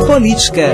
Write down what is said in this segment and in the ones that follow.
Política.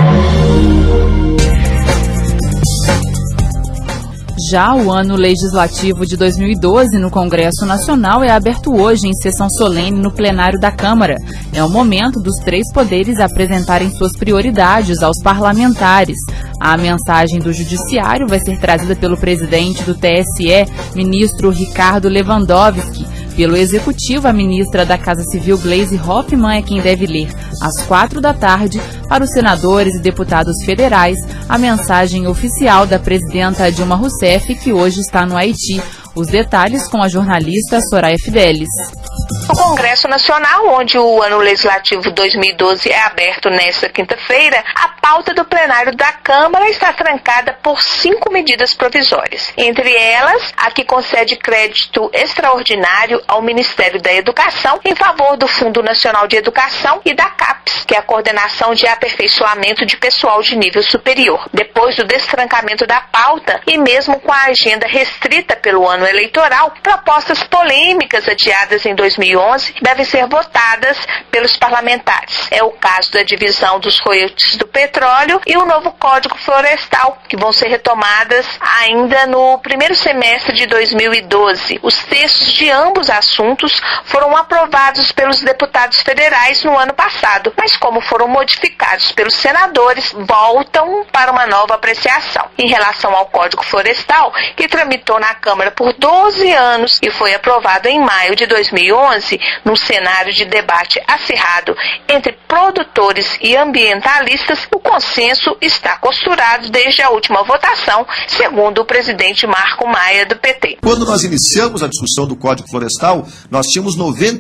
Já o ano legislativo de 2012 no Congresso Nacional é aberto hoje em sessão solene no plenário da Câmara. É o momento dos três poderes apresentarem suas prioridades aos parlamentares. A mensagem do Judiciário vai ser trazida pelo presidente do TSE, ministro Ricardo Lewandowski. Pelo Executivo, a ministra da Casa Civil, Gleisi Hoffmann, é quem deve ler, às 16h, para os senadores e deputados federais, a mensagem oficial da presidenta Dilma Rousseff, que hoje está no Haiti. Os detalhes com a jornalista Soraya Fidelis. O Congresso Nacional, onde o ano legislativo 2012 é aberto nesta quinta-feira, a pauta do plenário da Câmara está trancada por 5 medidas provisórias. Entre elas, a que concede crédito extraordinário ao Ministério da Educação em favor do Fundo Nacional de Educação e da CAPES, que é a Coordenação de Aperfeiçoamento de Pessoal de Nível Superior. Depois do destrancamento da pauta e mesmo com a agenda restrita pelo ano eleitoral, propostas polêmicas adiadas em 2011 devem ser votadas pelos parlamentares. É o caso da divisão dos royalties do petróleo e o novo Código Florestal, que vão ser retomadas ainda no primeiro semestre de 2012. Os textos de ambos assuntos foram aprovados pelos deputados federais no ano passado, mas como foram modificados pelos senadores, voltam para uma nova apreciação. Em relação ao Código Florestal, que tramitou na Câmara por 12 anos e foi aprovado em maio de 2011, num cenário de debate acirrado entre produtores e ambientalistas, o consenso está costurado desde a última votação, segundo o presidente Marco Maia, do PT. Quando nós iniciamos a discussão do Código Florestal, nós tínhamos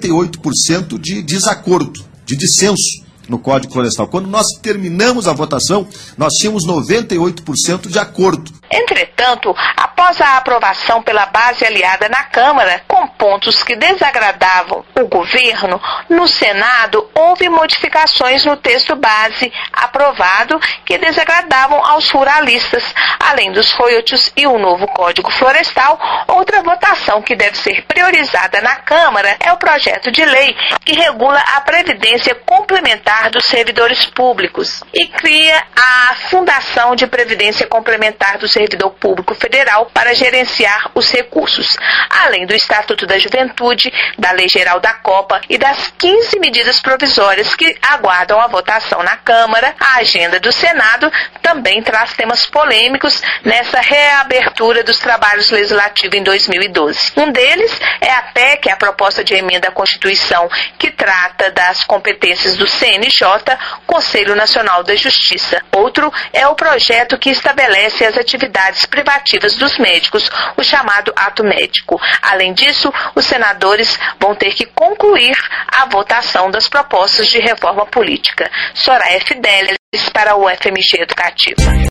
98% de desacordo, de dissenso no Código Florestal. Quando nós terminamos a votação, nós tínhamos 98% de acordo. Entretanto, após a aprovação pela base aliada na Câmara, com pontos que desagradavam o governo, no Senado houve modificações no texto base aprovado que desagradavam aos ruralistas. Além dos royalties e o novo Código Florestal, outra votação que deve ser priorizada na Câmara é o projeto de lei que regula a previdência complementar dos servidores públicos e cria a Fundação de Previdência Complementar do Servidor Público Federal para gerenciar os recursos, além do Estatuto da Juventude, da Lei Geral da Copa e das 15 medidas provisórias que aguardam a votação na Câmara. A agenda do Senado também traz temas polêmicos nessa reabertura dos trabalhos legislativos em 2012. Um deles é a PEC, a proposta de emenda à Constituição, que trata das competências do CNJ, Conselho Nacional da Justiça. Outro é o projeto que estabelece as atividades privativas dos médicos, o chamado ato médico. Além disso, os senadores vão ter que concluir a votação das propostas de reforma política. Soraya Fidelis para o FMG Educativa.